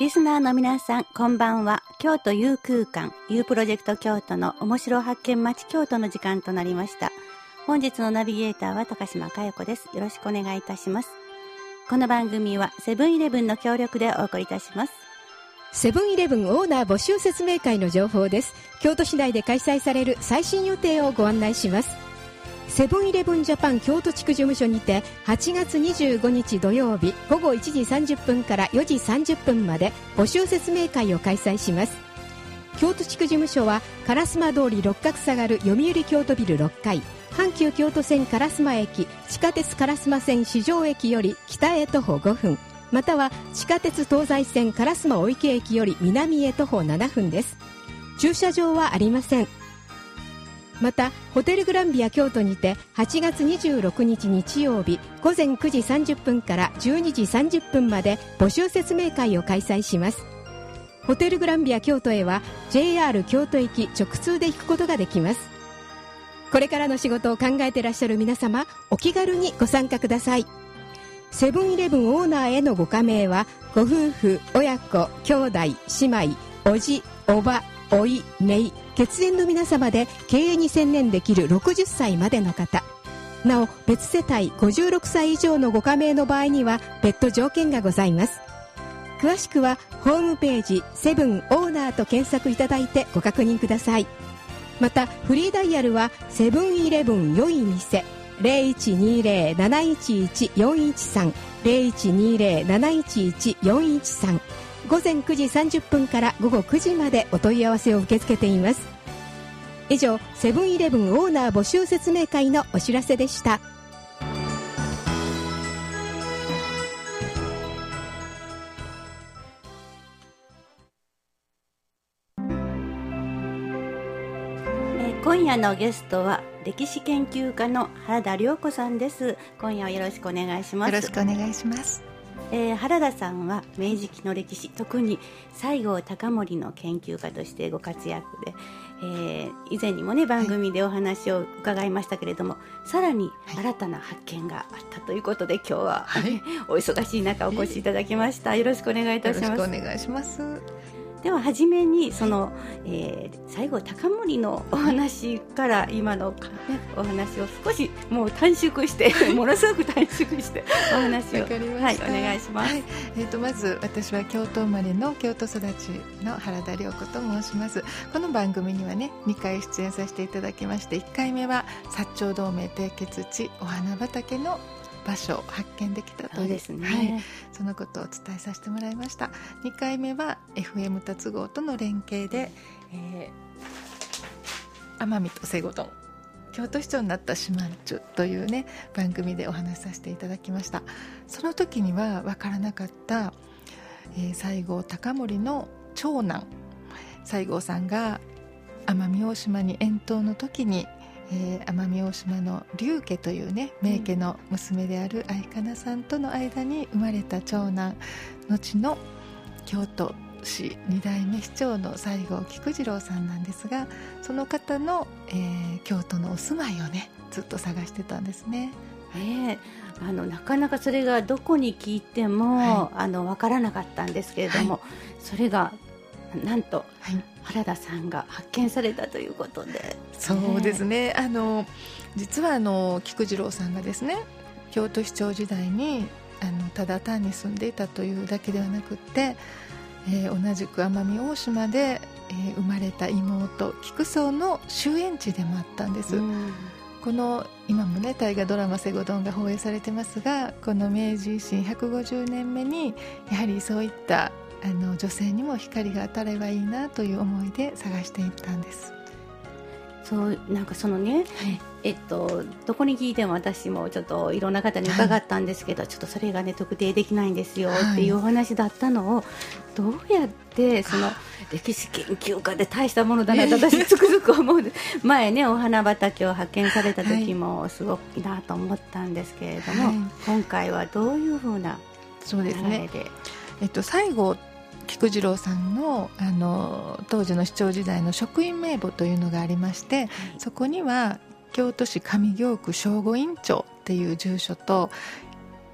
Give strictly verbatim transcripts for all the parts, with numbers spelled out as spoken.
リスナーの皆さん、こんばんは。京都 U 空間 U プロジェクト京都の面白発見町京都の時間となりました。本日のナビゲーターは高島佳代子です。よろしくお願いいたします。この番組はセブンイレブンの協力でお送りいたします。 セブンイレブンオーナー募集説明会の情報です。京都市内で開催される最新予定をご案内します。セブンイレブンジャパン京都地区事務所にてはちがつにじゅうごにち土曜日午後いちじさんじゅっぷんからよじさんじゅっぷんまで募集説明会を開催します。京都地区事務所は烏丸通り六角下がる読売京都ビルろっかい、阪急京都線烏丸駅、地下鉄烏丸線四条駅より北へ徒歩ごふん、または地下鉄東西線烏丸御池駅より南へ徒歩ななふんです。駐車場はありません。またホテルグランビア京都にてはちがつにじゅうろくにち日曜日午前くじさんじゅっぷんからじゅうにじさんじゅっぷんまで募集説明会を開催します。ホテルグランビア京都へは ジェイアール 京都行き直通で行くことができます。これからの仕事を考えていらっしゃる皆様、お気軽にご参加ください。セブンイレブンオーナーへのご加盟はご夫婦、親子、兄弟、姉妹、おじ、おば、おい、姪、血縁の皆様で経営に専念できるろくじゅっさいまでの方、なお別世帯ごじゅうろくさい以上のご加盟の場合には別途条件がございます。詳しくはホームページセブンオーナーと検索いただいてご確認ください。またフリーダイヤルはセブンイレブン良い店 ゼロいちにゼロ なないちいち よんいちさん ゼロいちにゼロ なないちいち よんいちさん、午前くじさんじゅっぷんから午後くじまでお問い合わせを受け付けています。以上、セブンイレブンオーナー募集説明会のお知らせでした。 今夜のゲストは歴史研究家の原田良子さんです。今夜はよろしくお願いします。 よろしくお願いします。 えー、原田さんは明治期の歴史、特に西郷隆盛の研究家としてご活躍で、えー、以前にもね番組でお話を伺いましたけれども、はい、さらに新たな発見があったということで、今日は、はい、お忙しい中お越しいただきました。よろしくお願いいたします。 よろしくお願いします。 では初めにその、えー、西郷隆盛のお話から今の、ね、お話を少しもう短縮してものすごく短縮してお話を、はい、お願いします。はい、 えー、とまず私は京都生まれの京都育ちの原田良子と申します。この番組にはねにかい出演させていただきまして、いっかいめは薩長同盟締結地お花畑の場所を発見できたという、 そうですね、 はい、そのことを伝えさせてもらいました。にかいめは エフエム 達号との連携で、えー、奄美と西郷どん京都市長になった四万十というね番組でお話しさせていただきました。その時には分からなかった、えー、西郷隆盛の長男西郷さんが奄美大島に遠島の時にえー、奄美大島の龍家というね名家の娘である愛かなさんとの間に生まれた長男、後の京都市にだいめ市長の西郷菊次郎さんなんですが、その方の、えー、京都のお住まいをねずっと探してたんですね。 えー、あのなかなかそれがどこに聞いても、はい、あの分からなかったんですけれども、はい、それがなんと、はい、原田さんが発見されたということで、 そうですね、あの実はあの菊次郎さんがですね京都市長時代にあのただ単に住んでいたというだけではなくって、えー、同じく奄美大島で、えー、生まれた妹菊荘の終焉地でもあったんです。この今もね大河ドラマ西郷どんが放映されてますが、この明治維新ひゃくごじゅうねんめにやはりそういったあの女性にも光が当たればいいなという思いで探していったんです。 そうなんかそのね、はい、えっと、どこに聞いても私もちょっといろんな方に伺ったんですけど、はい、ちょっとそれがね特定できないんですよっていうお話だったのを、はい、どうやってその歴史研究家で大したものだなと私つくづく思う前ねお花畑を発見された時もすごくいいなと思ったんですけれども、はい、今回はどういうふうな流れで。そうですね、 えっと、最後菊次郎さん の, あの当時の市長時代の職員名簿というのがありまして、はい、そこには京都市上京区正吾院町っていう住所と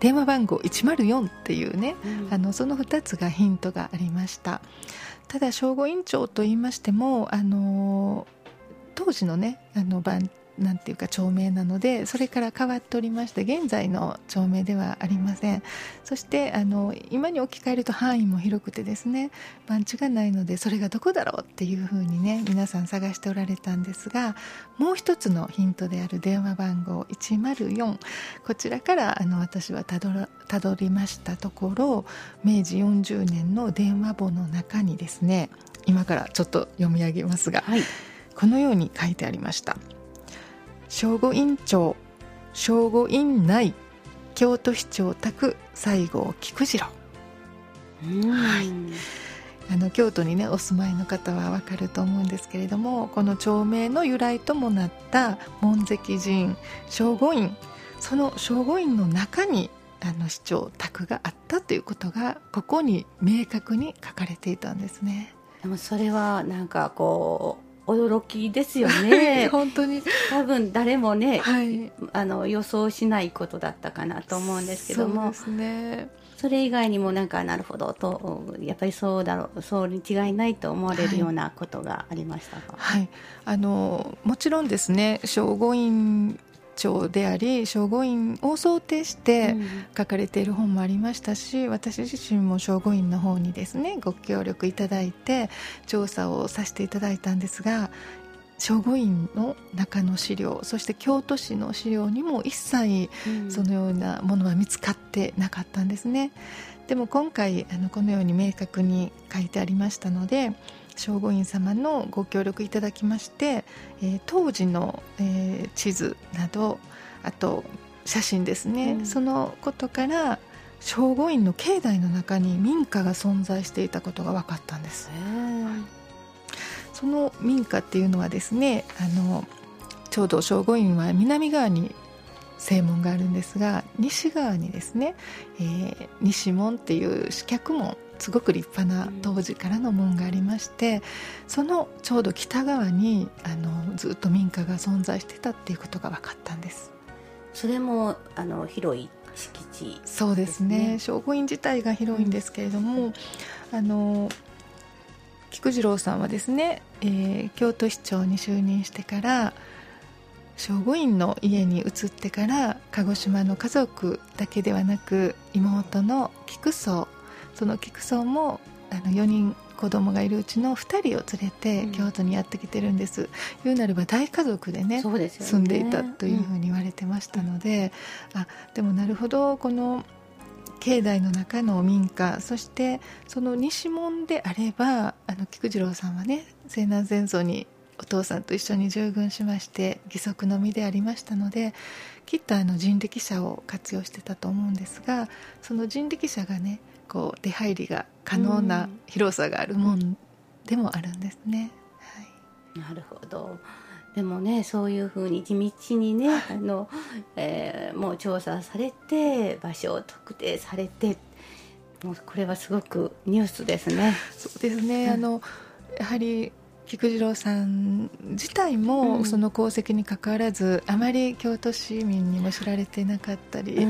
電話番号いちまるよんっていうね、 うん、 あのそのふたつがヒントがありました。ただ正午院町といいましても、あの当時のねあの番なんていうか町名なので、それから変わっておりまして、現在の町名ではありません。そしてあの今に置き換えると範囲も広くてですね、番地がないので、それがどこだろうっていうふうにね皆さん探しておられたんですが、もう一つのヒントである電話番号いちまるよん、こちらからあの私はたどらたどりましたところ、明治よんじゅうねんの電話簿の中にですね、今からちょっと読み上げますが、はい、このように書いてありました。正午院町、正午院内、京都市長宅西郷菊次郎。はい、あの京都にねお住まいの方はわかると思うんですけれども、この町名の由来ともなった門跡寺院正午院、その正午院の中にあの市長宅があったということがここに明確に書かれていたんですね。 でもそれはなんかこう驚きですよね本当に多分誰もね、 はい、 あの予想しないことだったかなと思うんですけども、 そうですね、 それ以外にもなんかなるほどと、やっぱりそうだろう、そうに違いないと思われるようなことがありましたか？ はい、はい、あのもちろんですね、正午院町であり正午院を想定して書かれている本もありましたし、うん、私自身も正午院の方にですねご協力いただいて調査をさせていただいたんですが、正午院の中の資料、そして京都市の資料にも一切そのようなものは見つかってなかったんですね。でも今回あのこのように明確に書いてありましたので、正午院様のご協力いただきまして、えー、当時の、えー、地図など、あと写真ですね、うん、そのことから正午院の境内の中に民家が存在していたことが分かったんです。その民家っていうのはですね、あのちょうど正午院は南側に正門があるんですが、西側にですね、えー、西門っていう四脚門、すごく立派な当時からの門がありまして、うん、そのちょうど北側にあのずっと民家が存在してたっていうことが分かったんです。 それもあの広い敷地ですね。 そうですね、正午院自体が広いんですけれども、うん、あの菊次郎さんはですね、えー、京都市長に就任してから正午院の家に移ってから、鹿児島の家族だけではなく妹の菊荘、その菊荘もあのよにん子供がいるうちのふたりを連れて京都にやってきてるんです、うん、言うなれば大家族で ね, そうですよね、 住んでいたというふうに言われてましたので、うん、あでもなるほど、この境内の中の民家、そしてその西門であれば、あの菊次郎さんはね西南戦争にお父さんと一緒に従軍しまして義足の身でありましたので、きっとあの人力車を活用してたと思うんですが、その人力車がねこう出入りが可能な広さがあるもんでもあるんですね、 はい、なるほど。でもね、そういうふうに地道にね、あのえー、もう調査されて場所を特定されて、もうこれはすごくニュースですね。 そうですね、うん、あのやはり菊次郎さん自体もその功績に関わらず、うん、あまり京都市民にも知られてなかったり、うん、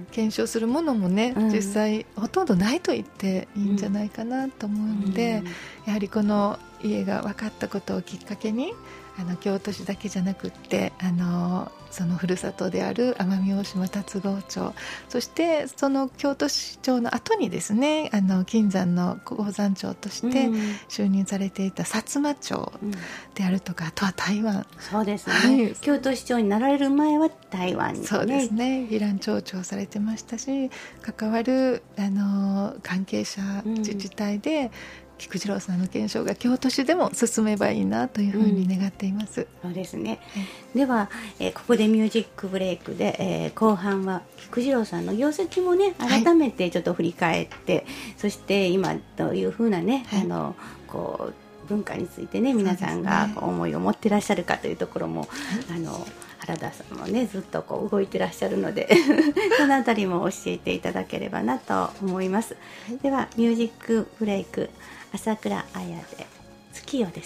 検証するものもね、うん、実際ほとんどないと言っていいんじゃないかなと思うので、うん、やはりこの家が分かったことをきっかけに、あの京都市だけじゃなくって、あのそのふるさとである奄美大島龍郷町、そしてその京都市長の後にですね、あの金山の鉱山長として就任されていた薩摩町であるとか、あとは台湾、 そうですね、はい、京都市長になられる前は台湾に、ね、 そうですね、宜蘭町長されてましたし、関わるあの関係者自治体で、うん、菊次郎さんの検証が京都市でも進めばいいなというふうに願っています、うん、 そうですね、では、えー、ここでミュージックブレイクで、えー、後半は菊次郎さんの業績もね改めてちょっと振り返って、はい、そして今どういうふうなね、はい、あのこう文化についてね皆さんがこう思いを持っていらっしゃるかというところも、はい、あの原田さんもねずっとこう動いてらっしゃるのでそのあたりも教えていただければなと思います、はい、ではミュージックブレイク、朝倉彩で月夜です。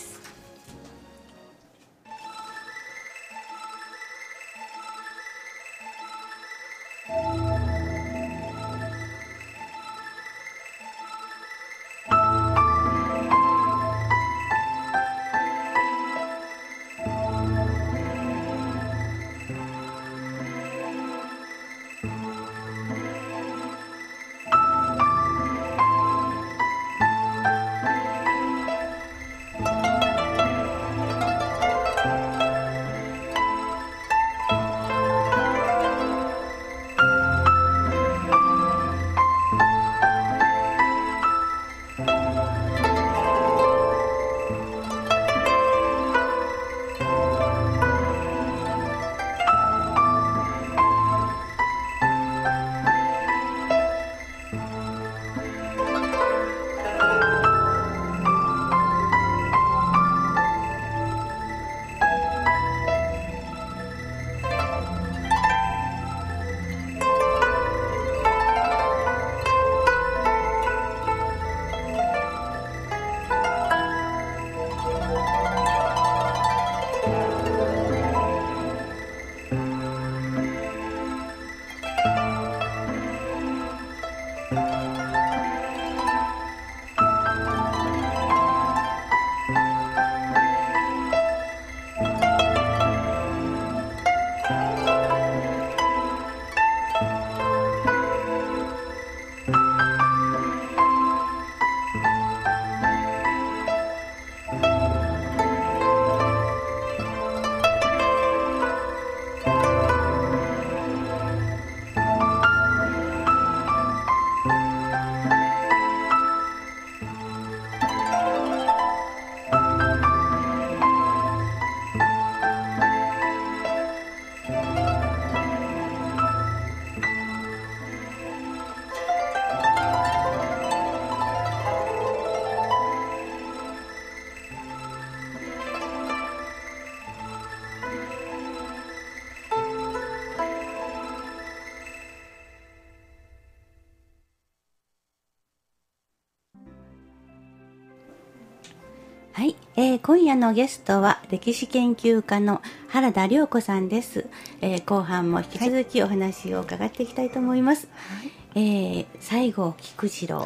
はい、えー、今夜のゲストは歴史研究家の原田良子さんです、えー、後半も引き続きお話を伺っていきたいと思います、はい、えー、西郷菊次郎、はい、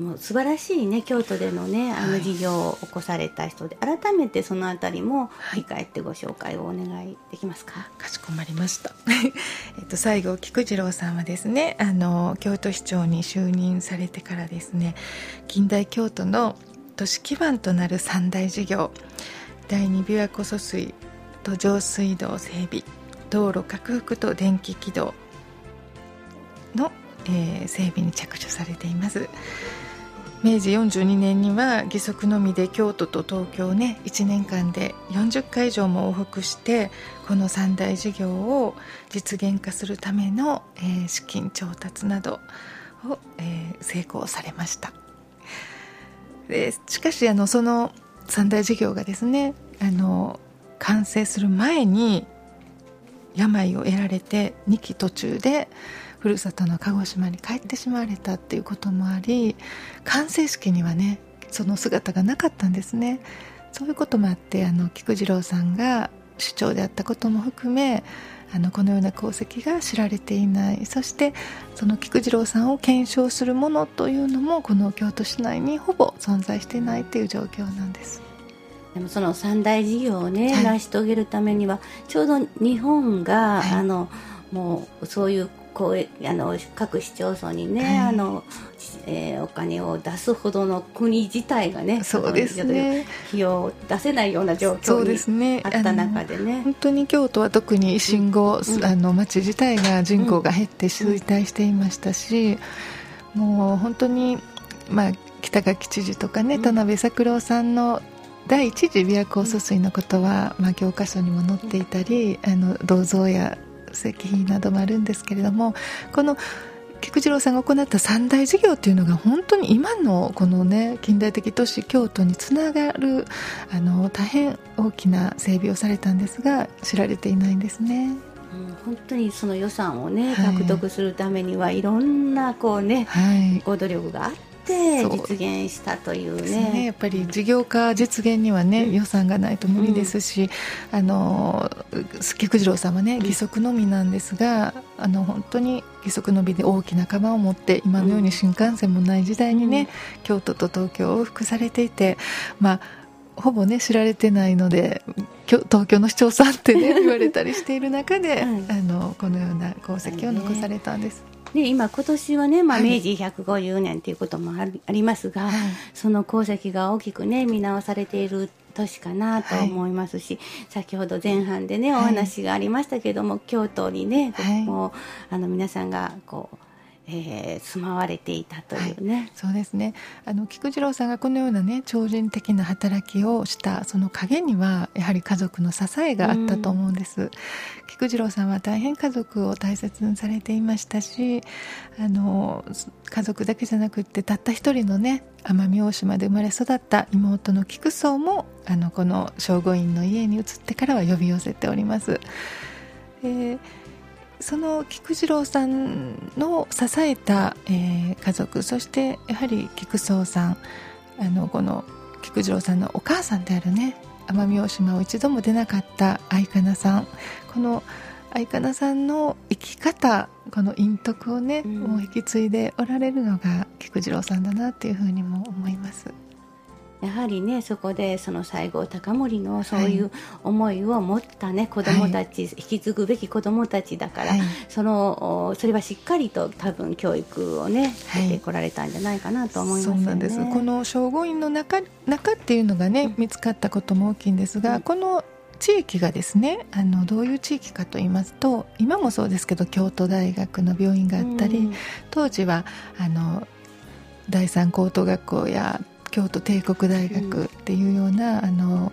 もう素晴らしいね京都でのねあの事業を起こされた人で、はい、改めてそのあたりも振り返ってご紹介をお願いできますか。はい、 かしこまりましたえっと西郷菊次郎さんはですねあの京都市長に就任されてからですね近代京都の都市基盤となる三大事業、第二琵琶湖疎水と上水道整備、道路拡幅と電気軌道の、えー、整備に着手されています。明治よんじゅうにねんには義足のみで京都と東京をねいちねんかんでよんじゅっかい以上も往復してこの三大事業を実現化するための、えー、資金調達などを、えー、成功されました。でしかしあのその三大事業がですねあの完成する前に病を得られてにき途中でふるさとの鹿児島に帰ってしまわれたっていうこともあり完成式にはねその姿がなかったんですね。そういうこともあってあの菊次郎さんが市長であったことも含めあのこのような功績が知られていない。そしてその菊次郎さんを検証するものというのもこの京都市内にほぼ存在していないという状況なんです。 でもその三大事業をね、はい、成し遂げるためにはちょうど日本が、はい、あのもうそういうこうあの各市町村にね、はい、あのえー、お金を出すほどの国自体がね、 そうですね、 費用を出せないような状況にあった中でね、 本当に京都は特に維新後、うん、あの町自体が人口が減って衰退していましたし、うん、もう本当に、まあ、北垣知事とかね、うん、田辺作郎さんの第一次琵琶湖疏水のことは、まあ、教科書にも載っていたり、あの銅像や石碑などもあるんですけれども、この菊次郎さんが行った三大事業というのが本当に今のこのね近代的都市京都につながるあの大変大きな整備をされたんですが知られていないんですね。 うん、本当にその予算をね、はい、獲得するためにはいろんなこうね、はい、ご努力があって実現したという ね, ですね。やっぱり事業化実現にはね、うん、予算がないと無理ですし、うん、あの菊次郎さんはね義足のみなんですが、うん、あの本当に義足のみで大きなカバンを持って今のように新幹線もない時代にね、うん、京都と東京を往復されていて、まあほぼね知られてないので東京の市長さんってね言われたりしている中で、うん、あのこのような功績を残されたんです。 で今今年はね、まあ、明治ひゃくごじゅうねんということもあり、ありますが、はい、その功績が大きくね見直されている年かなと思いますし、はい、先ほど前半でねお話がありましたけども、はい、京都にね、はい、もうあの皆さんがこうえー、住まわれていたというね、はい、 そうですね。あの菊次郎さんがこのようなね超人的な働きをしたその陰にはやはり家族の支えがあったと思うんです、うん、菊次郎さんは大変家族を大切にされていましたし、あの家族だけじゃなくってたった一人のね奄美大島で生まれ育った妹の菊宗もあのこの聖護院の家に移ってからは呼び寄せております。えーその菊次郎さんの支えた、えー、家族、そしてやはり菊宗さん、あのこの菊次郎さんのお母さんであるね奄美大島を一度も出なかった愛かなさん、この愛かなさんの生き方、この陰徳をね、うん、もう引き継いでおられるのが菊次郎さんだなというふうにも思います。 やはりねそこでその西郷隆盛のそういう思いを持ったね、はい、子どもたち、はい、引き継ぐべき子どもたちだから、はい、そのそれはしっかりと多分教育をねしてこられたんじゃないかなと思いますよね。 そうなんです。この聖護院の 中, 中っていうのがね、うん、見つかったことも大きいんですが、うん、この地域がですねあのどういう地域かと言いますと、今もそうですけど京都大学の病院があったり、うん、当時はあの第三高等学校や京都帝国大学っていうような、うん、あの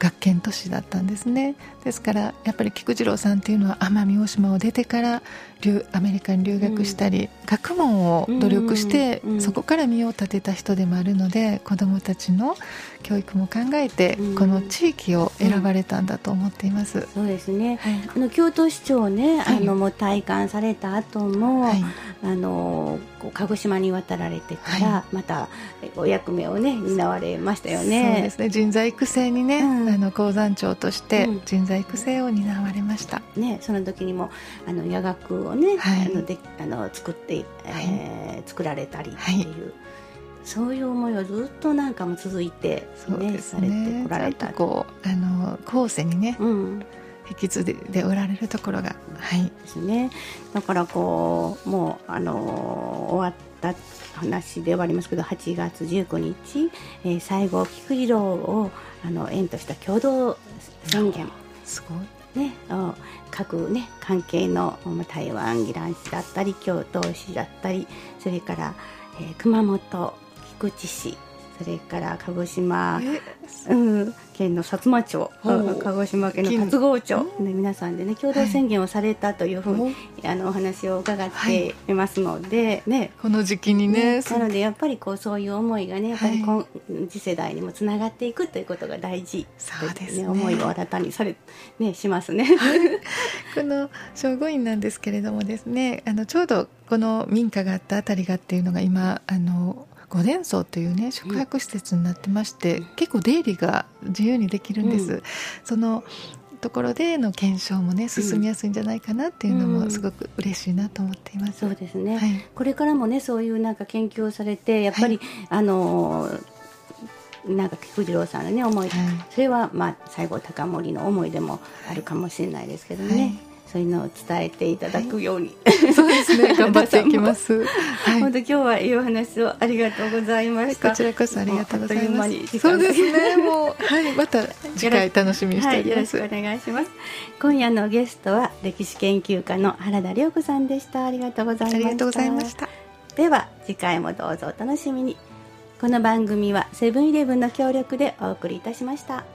学研都市だったんですね。ですからやっぱり菊次郎さんっていうのは奄美大島を出てからアメリカに留学したり、うん、学問を努力して、うん、そこから身を立てた人でもあるので、子どもたちの教育も考えて、うん、この地域を選ばれたんだと思っています、うん、 そうですね、はい、あの京都市長ね、はい、あのもう退官された後も、はい、あの鹿児島に渡られてから、はい、またお役目をね担われましたよね。 そうですね、人材育成にね、うん、あの鉱山長として人材育成を担われました、 うんね、その時にもあの夜学をね、はい、あのであの作って、えー、作られたりっていう、はい、そういう思いをずっとなんかも続いて、ねね、されてこられた。 こうあの後世にね、うん、引き継いでおられるところが、はい、 ですね。だからこうもうあの終わった話ではありますけど、はちがつじゅうくにち、えー、西郷菊次郎をあの縁とした共同宣言、 すごいね、各、ね、関係の台湾宜蘭市だったり京都市だったり、それから、えー、熊本菊池市、それから鹿児島、うん、県の薩摩町、鹿児島県の龍郷町、ね、皆さんで、ね、共同宣言をされたというふうに、はい、あのお話を伺っていますので、ね、はい、 この時期に ね, ねなのでやっぱりこうそういう思いがねやっぱり今、はい、次世代にもつながっていくということが大事、 そうですね、 思いを新たにされ、ね、しますねこの聖護院なんですけれどもですね、あのちょうどこの民家があったあたりがっていうのが今あの御殿荘というね宿泊施設になってまして、うん、結構出入りが自由にできるんです、うん、そのところでの検証もね進みやすいんじゃないかなっていうのもすごく嬉しいなと思っています、 うん、そうですね、はい、これからもねそういうなんか研究をされてやっぱり、はい、あのなんか菊次郎さんのね思い、はい、それはまあ西郷隆盛の思いでもあるかもしれないですけどね、はい、そういうのを伝えていただくように、 はい、そうですね頑張っていきます、 はい、本当今日はいいお話をありがとうございました。 こちらこそありがとうございます。そうですねもう、はい、また次回楽しみにしております、はい、 よろしくお願いします。今夜のゲストは歴史研究家の原田涼子さんでした。ありがとうございました。 ありがとうございました。 では次回もどうぞお楽しみに。この番組はセブンイレブンの協力でお送りいたしました。